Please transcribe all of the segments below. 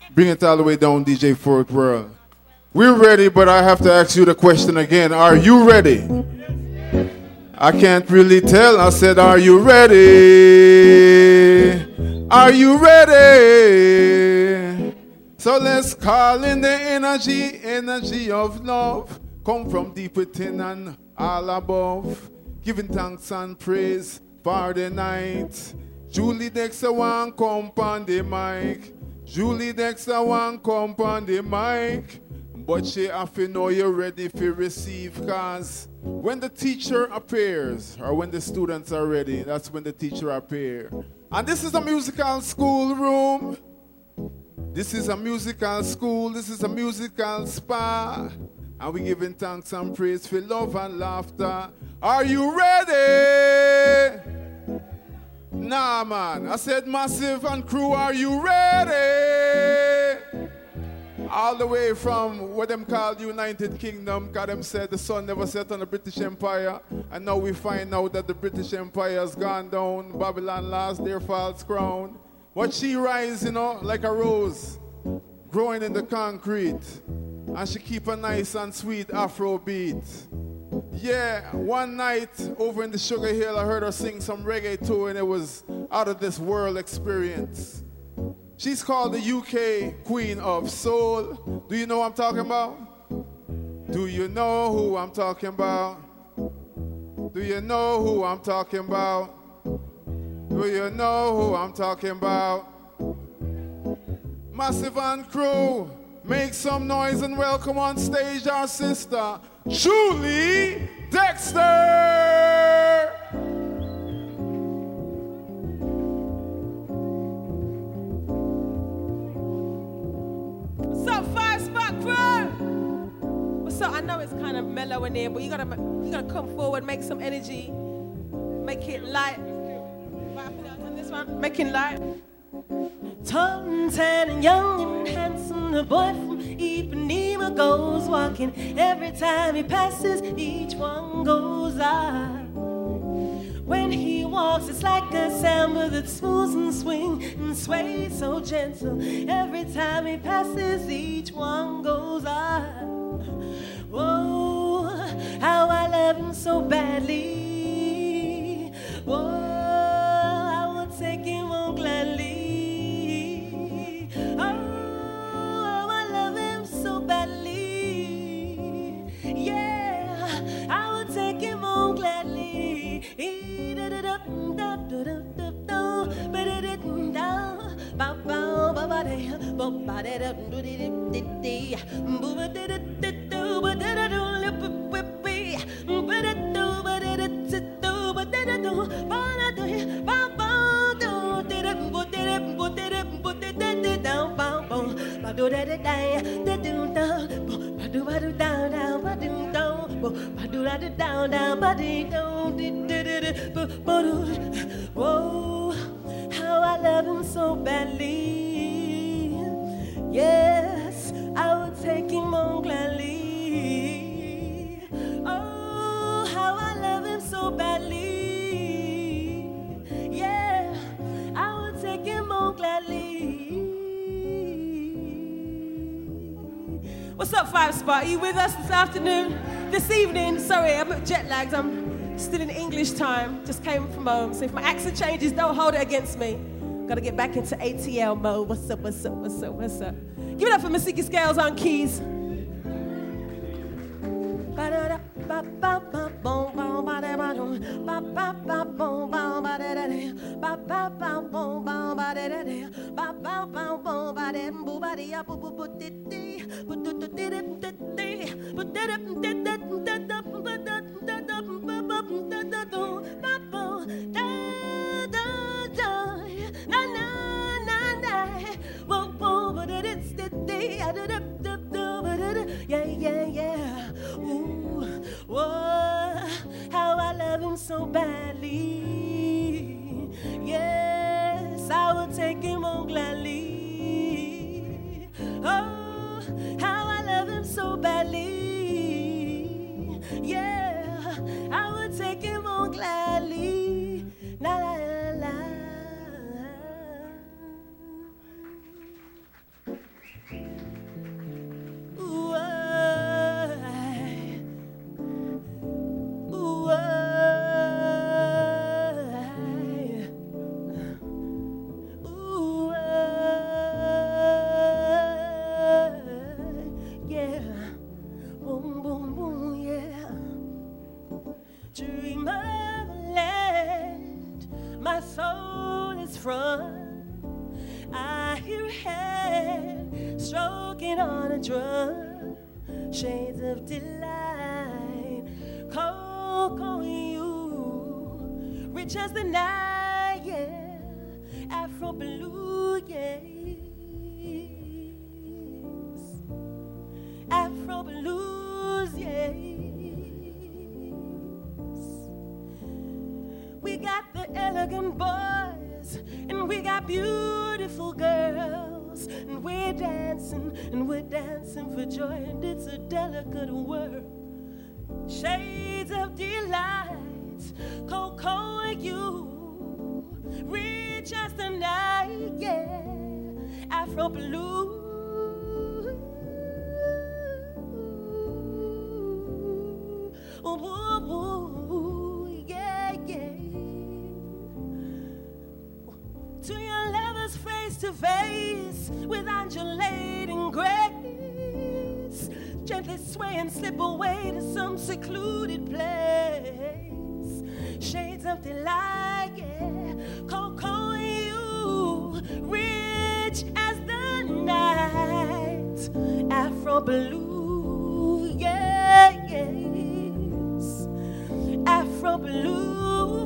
Bring it all the way down, DJ Fort World. We're ready, but I have to ask you the question again. Are you ready? I can't really tell. I said, are you ready? Are you ready? So let's call in the energy of love. Come from deep within and all above. Giving thanks and praise for the night. Julie Dexter one come on the mic. Julie Dexter one come on the mic. But she have to know you're ready to receive, cause when the teacher appears, or when the students are ready, that's when the teacher appears. And this is a musical school room. This is a musical school. This is a musical spa. And we're giving thanks and praise for love and laughter. Are you ready? Nah, man. I said Massive and crew, are you ready? All the way from what them called United Kingdom, because them said the sun never set on the British Empire. And now we find out that the British Empire has gone down. Babylon lost their false crown. But she rise, you know, like a rose, growing in the concrete. And she keep a nice and sweet Afro beat. Yeah, one night over in the Sugar Hill, I heard her sing some reggae too, and it was out of this world experience. She's called the UK Queen of Soul. Do you know what I'm talking about? Do you know who I'm talking about? Do you know who I'm talking about? Do you know who I'm talking about? Massive and crew, make some noise and welcome on stage our sister, Julie Dexter! What's up, Five Spot Crew? What's up? I know it's kind of mellow in here, but you gotta come forward, make some energy, make it light. On this one, making light. Tall and tan and young and handsome, the boy from Ipanema goes walking. Every time he passes, each one goes out. When he walks, it's like a samba that swools and swings and sways so gentle. Every time he passes, each one goes out. Oh, how I love him so badly. Oh, I will take him on gladly. Oh, I love him so badly. Yeah, I will take him on gladly. Oh, how I love him so badly. Yes, I would take him on gladly. Oh, how I love him so badly. Yeah, I would take him on gladly. What's up, Five Spot? Are you with us this afternoon? This evening? Sorry, I'm jet lagged. I'm still in English time. Just came from home. So if my accent changes, don't hold it against me. Gotta get back into ATL mode. What's up, what's up, what's up, what's up? Give it up for Masiki Scales on keys. Yeah, yeah, yeah. Ooh, whoa, how I love him so badly. Yes, I will take him on gladly. Oh, how I love him so badly. Yeah, I will take him on gladly. La la la. Shades of delight, cocoa you, rich as the night, yeah, Afro blue, yes, Afro blues, yes. We got the elegant boys, and we got beautiful girls, and we're dancing for joy, and it's a delicate world. Shades of delight, cocoa and you, rich as the night, yeah, Afro blue. Ooh, ooh, yeah, yeah. To your lovers face to face with undulating grace, gently sway and slip away to some secluded place. Shades of delight, yeah, cocoa and you, rich as the night, Afro blue, yeah, yes, Afro blue.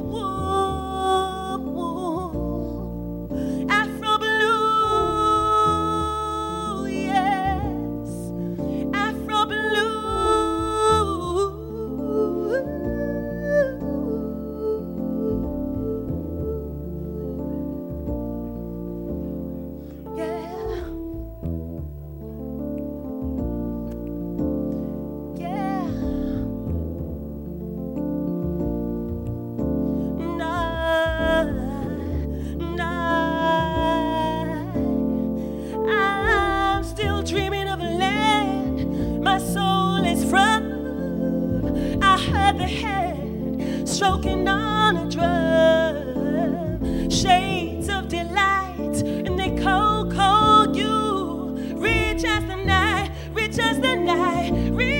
Stroking on a drum, shades of delight, and they cocoa you, rich as the night, rich as the night,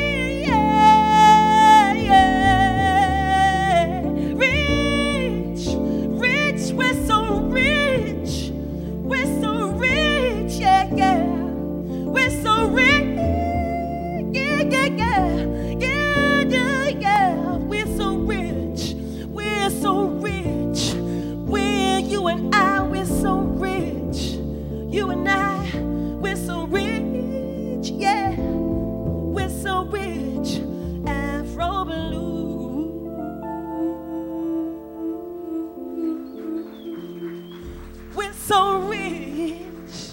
yeah, yeah. Rich, rich, we're so rich, yeah, yeah, we're so rich, yeah, yeah, yeah, yeah, yeah, yeah, we're so rich. We're so rich, we're you and I, we're so rich. You and I, we're so rich, yeah. We're so rich, Afro blue. We're so rich.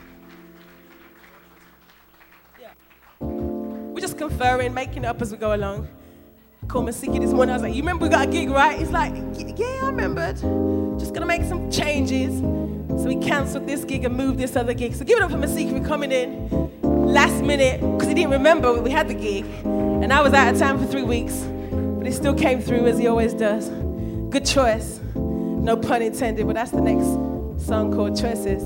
Yeah. We're just conferring, making it up as we go along. Called Masiki this morning. I was like, you remember we got a gig, right? He's like, yeah, I remembered. Just gonna make some changes. So we cancelled this gig and moved this other gig. So give it up for Masiki for coming in last minute, because he didn't remember we had the gig. And I was out of town for 3 weeks, but he still came through as he always does. Good choice. No pun intended, but that's the next song called Choices.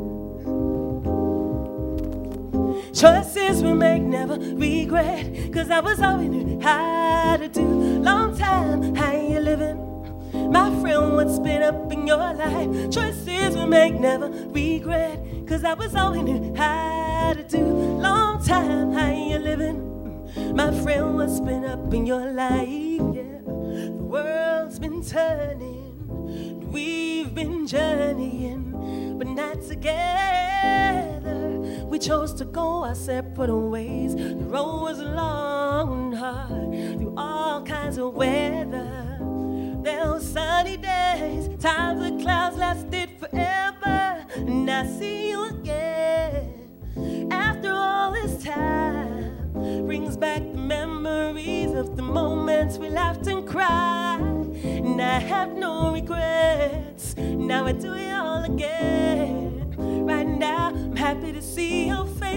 Choices we make, never regret, cause I was all we knew how to do. Long time, how you living? My friend, what's been up in your life? Choices we make, never regret, cause I was all we knew how to do. Long time, how you living? My friend, what's been up in your life? Yeah, the world's been turning, we've been journeying, but not together. We chose to go our separate ways. The road was long and hard, through all kinds of weather. There were sunny days, times the clouds lasted forever, and I see you again. After all this time, brings back the memories of the moments we laughed and cried. And I have no regrets, now I do it all again. Right now, I'm happy to see your face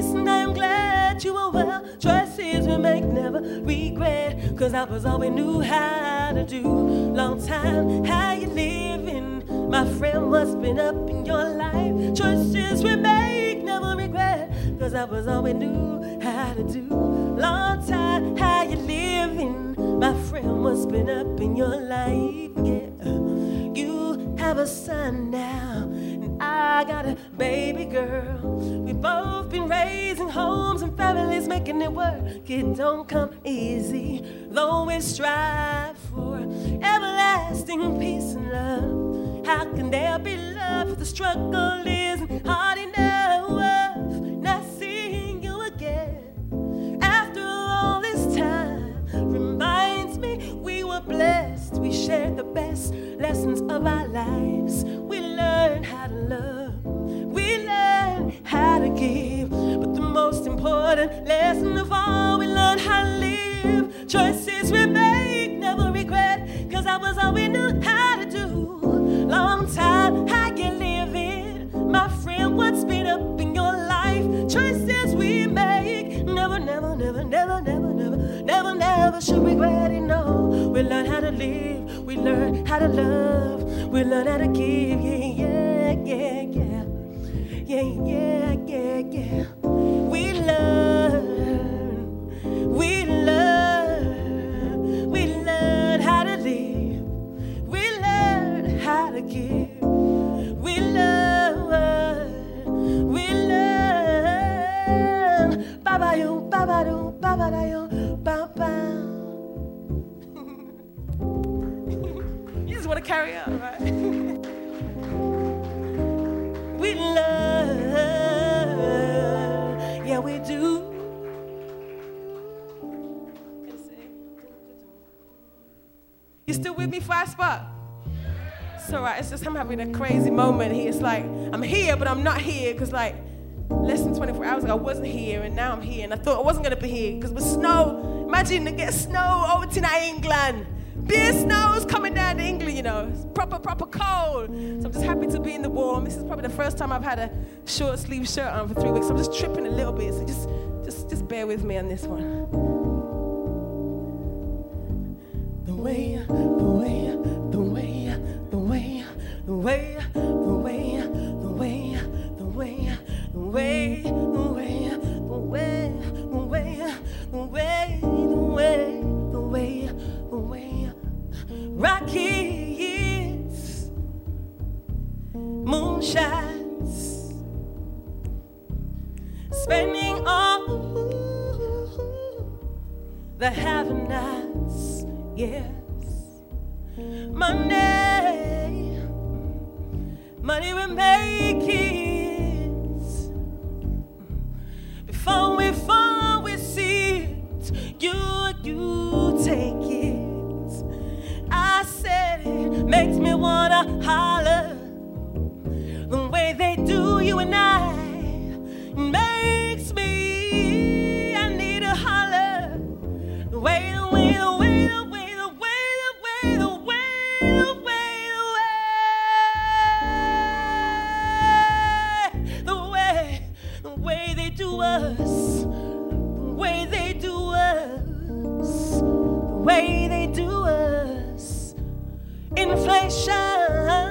I'm glad you were well. Choices we make never regret, 'cause that was all we knew how to do. Long time, how you living? My friend, what's been up in your life? Choices we make never regret, 'cause that was all we knew how to do. Long time, how you living? My friend, what's been up in your life? Yeah. You have a son now, and I got a baby girl. We've both been raising homes and families, making it work. It don't come easy, though we strive for everlasting peace and love. How can there be love if the struggle isn't hard enough? Not seeing you again after all this time reminds me we were blessed. We shared the best lessons of our lives. We learned how to love, we learned how to give, but the most important lesson of all, we learned how to live. Choices we make never regret, 'cause that was all we knew how to do. Long time, how you living? My friend, what's been up in your life? Choices we make never, never, never, never, never, never, never, never should regret it, no. We learn how to live, we learn how to love, we learn how to give, yeah, yeah, yeah, yeah. Yeah, yeah, yeah, yeah. We learn how to live. We learn how to give. We learn. Ba-ba-yo, ba-ba-do, ba-ba-da-yo, ba-ba. You just want to carry on, right? We learn, yeah, we do. You still with me, 5 Spot? It's all right, it's just I'm having a crazy moment here. It's like, I'm here, but I'm not here, because like, less than 24 hours ago, I wasn't here, and now I'm here, and I thought I wasn't going to be here, because with snow, imagine to get snow over to England. Beer snow's coming down to England, you know. It's proper cold. So I'm just happy to be in the warm. This is probably the first time I've had a short sleeve shirt on for 3 weeks. So I'm just tripping a little bit, so just bear with me on this one. The way, the way, the way, the way, the way, the way, the way, the way, the way, the way, the way, the way, the way, the way, the way, the way. Rockets, moonshots, spending all the have-nots, yes. Money we make it before we see it. You take it. I said it makes me wanna holler the way they do you and I. It makes me, I need to holler the way, the way, the way, the way, the way, the way, the way, the way, the way they do us, the way they do us, the way they do us. Inflation,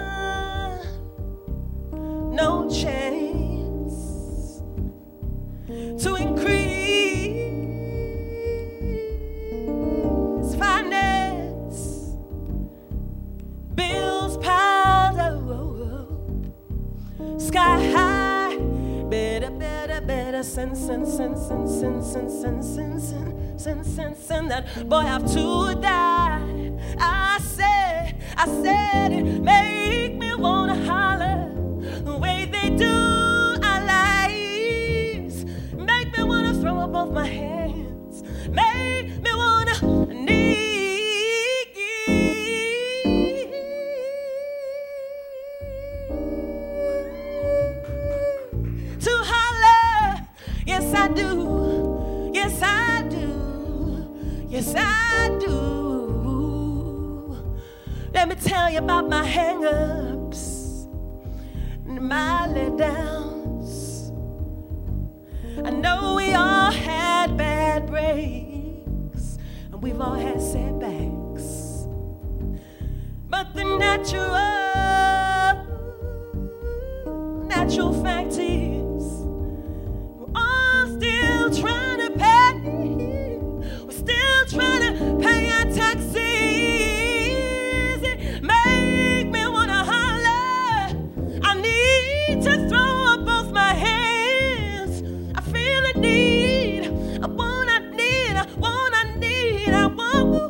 no chance to increase finance, bills piled up, sky high, better, send that boy have to die. I said it make me wanna holler the way they do our lives. Make me wanna throw up both my hands. Make me wanna need to holler. Yes, I do. Yes, I do. Yes, I do. Let me tell you about my hang-ups and my let-downs. I know we mistakes, and we've all had setbacks. But the natural fact is, we're all still trying to pay. We're still trying to pay our taxes. It make me wanna holler. I need to throw up both my hands. I feel a need. I wanna need. I wanna need. I want.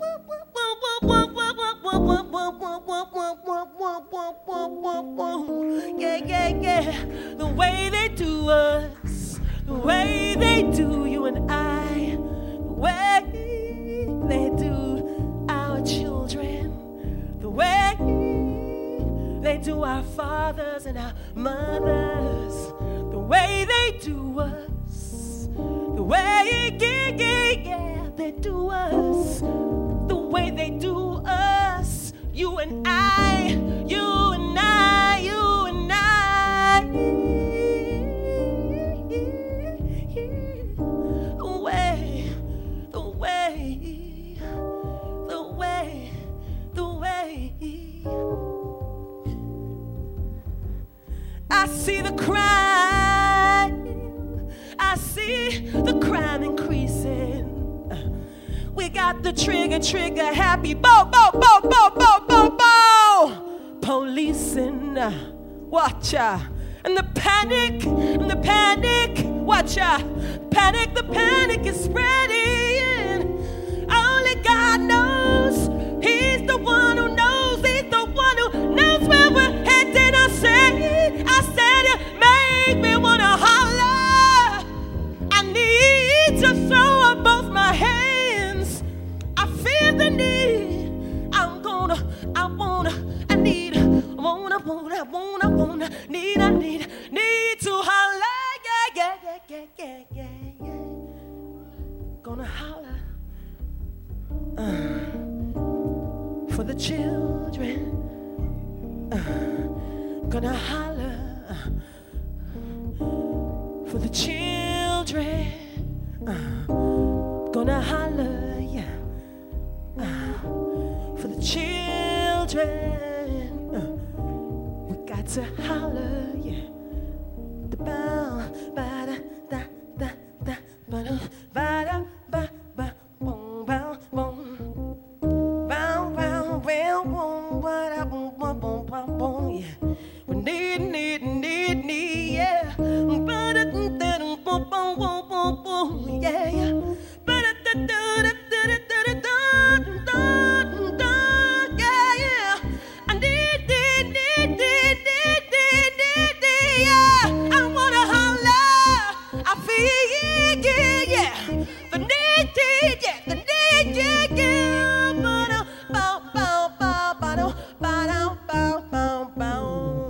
Yeah. The way they do us, the way they do you and I, the way they do our children, the way they do our fathers and our mothers, the way they do us, the way, they do us, the way they do us, you and I, you and I, you and I. I see the crime. I see the crime increasing. We got the trigger happy. Bo. Policing. Watch out. And the panic. Watch out. The panic is spreading. Only God knows. He's the one who knows. He's the one who knows where we're headed. I said it made me wanna holler. I need to throw up both my hands. I feel the need. I need to holler. Yeah. Gonna holler for the children. Gonna holler for the children. Gonna holler, yeah, for the children. We got to holler, yeah. The bow, ba da da da da, ba da ba da ba ba, boom, bow, boom, bow, bow, bow, boom, ba da boom, boom, boom, boom, boom, yeah. We need, yeah. Ba da da da, boom, boom, boom, boom, boom, yeah. Ba da da da da da da da da da, yeah. I need, yeah. I wanna holler. I feel, yeah. The need, yeah. The need, yeah. Bow, bow, bow, bow, bow, bow, bow, bow.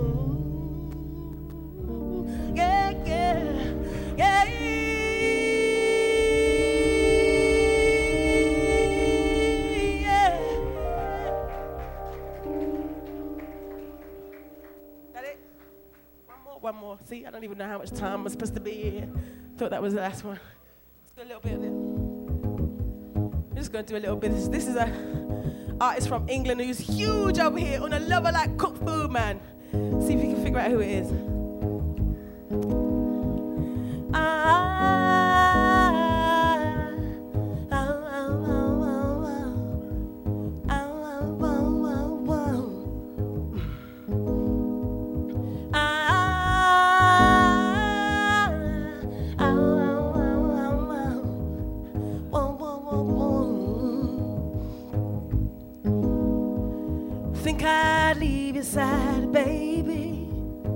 Yeah. That it? One more. See, I don't even know how much time I'm supposed to be here. Thought that was the last one. Let's do a little bit of it. I'm just going to do a little bit. This is a artist from England who's huge over here on a lover like cooked food, man. See if you can figure out who it is. Think I'd leave your side, baby.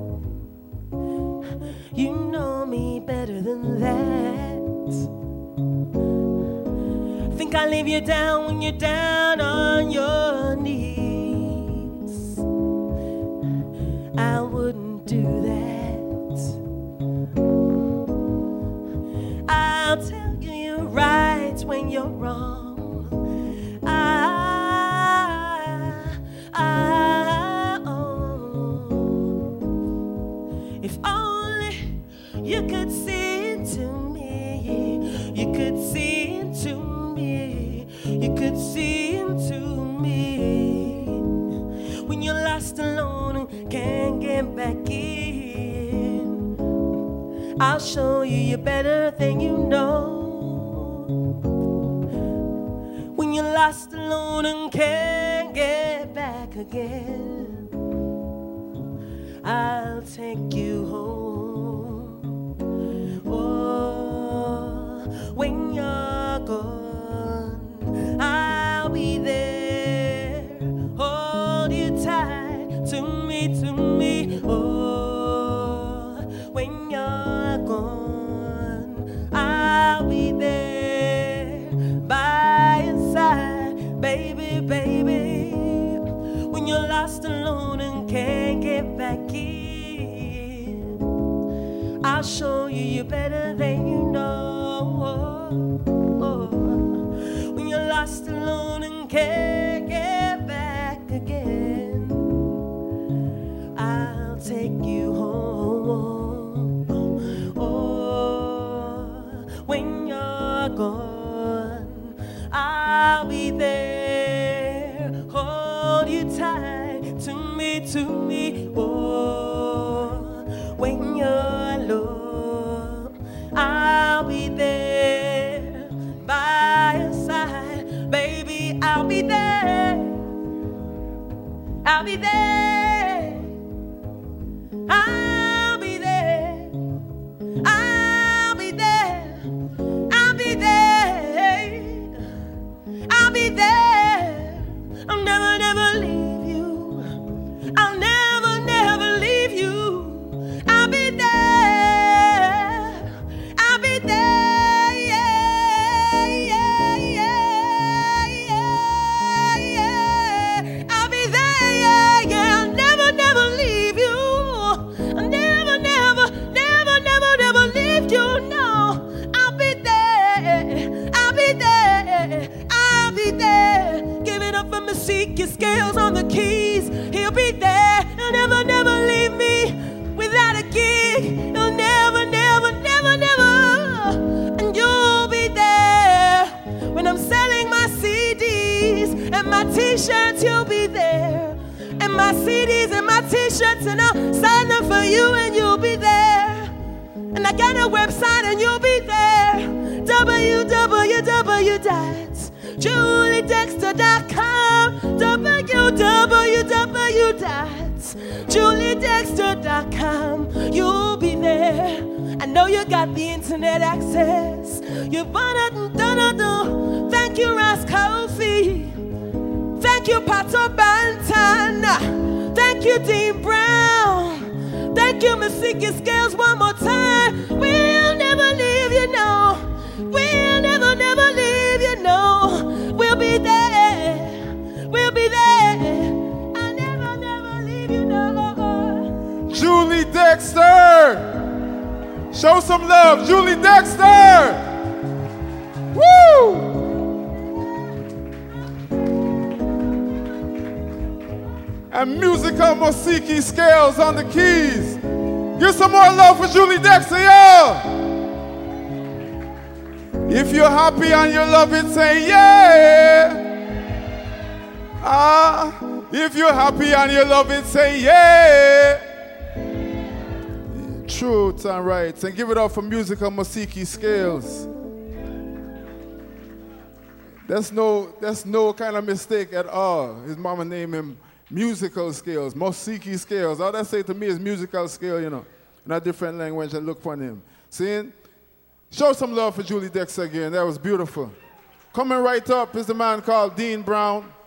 You know me better than that. Think I'll leave you down when you're down on your knees. I wouldn't do that. I'll tell you you're right when you're wrong. If only you could see into me, you could see to me. You could see into me. When you're lost alone and can't get back in, I'll show you you're better than you know. When you're lost alone and can't get back again, I'll take you home. Oh, when you're gone, I'll be there. Hold you tight to me, to me. Oh, when you're gone, I'll be there by your side, baby, baby. When you're lost alone and can't get back in, I'll show you you're better than you know. When you're lost alone and can't get back again, I'll take you home. Oh, when you're gone, I'll be there. Hold you tight to me, to me. Oh, when you're alone, I'll be there by your side, baby. I'll be there. I'll be there. I'll be there. I'll be there. I'll be there. I'll be there. I'll never, never leave you. I'll never, never leave you. I'll be there. I'll be there. Yeah, yeah, yeah, yeah, yeah. I'll be there. Yeah, yeah. I'll never, never leave you. I'll never, never, never, never, never leave you. No, I'll be there. I'll be there. I'll be there. Give it up for Masika Scales on the keys. He'll be there. He'll never, never leave me without a gig. He'll never, never, never, never. And you'll be there when I'm selling my CDs and my T-shirts. You'll be there. And my CDs and my T-shirts, and I'll sign them for you, and you'll be there. And I got a website, and you'll be there. www.juliedexter.com. www.juliedexter.com. You'll be there. I know you got the internet access. You've done. Thank you, Ross Kofi. Thank you, Pato Bantan. Thank you, Dean Brown. Thank you, Masika Scales, one more time. We'll never leave you, no. We'll never, never leave you, no. We'll be there. We'll be there. I'll never, never leave you, no. Julie Dexter! Show some love, Julie Dexter! Woo! And musical Masika Scales on the keys. Give some more love for Julie Dexter, y'all. If you're happy and you love it, say yeah. If you're happy and you love it, say yeah. Truth and rights. And give it up for musical Masika Scales. That's no kind of mistake at all. His mama named him Musical Scales, Masika Scales. All that say to me is musical scale, you know. In a different language and look for him. See? Show some love for Julie Dexter again. That was beautiful. Coming right up is the man called Dean Brown.